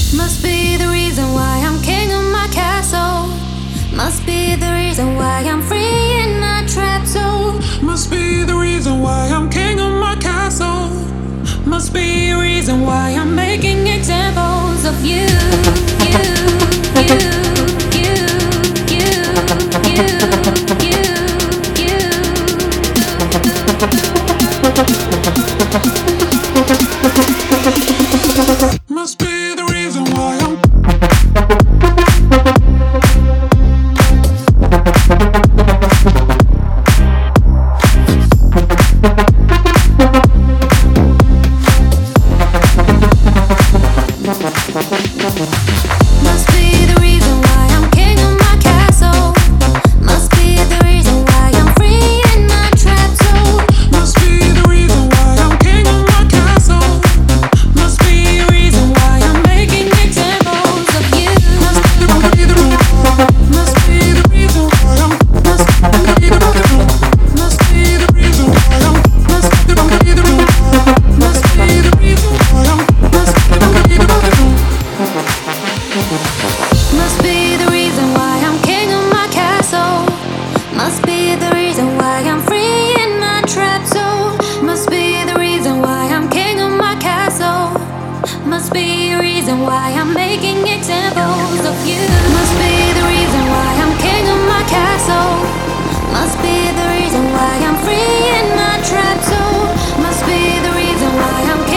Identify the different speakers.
Speaker 1: Must be the reason why I'm king of my castle. Must be the reason why I'm free in my trap soul.
Speaker 2: Must be the reason why I'm king of my castle.
Speaker 1: Must be a reason why I'm making examples of you, you, you, you, you,
Speaker 2: Must be the reason why I'm
Speaker 1: Must be the reason why I'm king of my castle. Must be the reason why I'm free in my trap soul.
Speaker 2: Must be the reason why I'm king of my castle.
Speaker 1: Must be a reason why I'm making examples of you.
Speaker 2: Must be the reason why I'm Must be the reason Must be the reason why I'm Must be the reason Must be the reason why I'm Must be the reason
Speaker 1: Must be the reason why I'm king of my castle. Must be the reason why I'm free in my trap soul. Must be the reason why I'm king of my castle. Must be a reason why I'm making examples of you. Must be the reason why I'm king of my castle. Must be the reason why I'm free in my trap soul. Must be the reason why I'm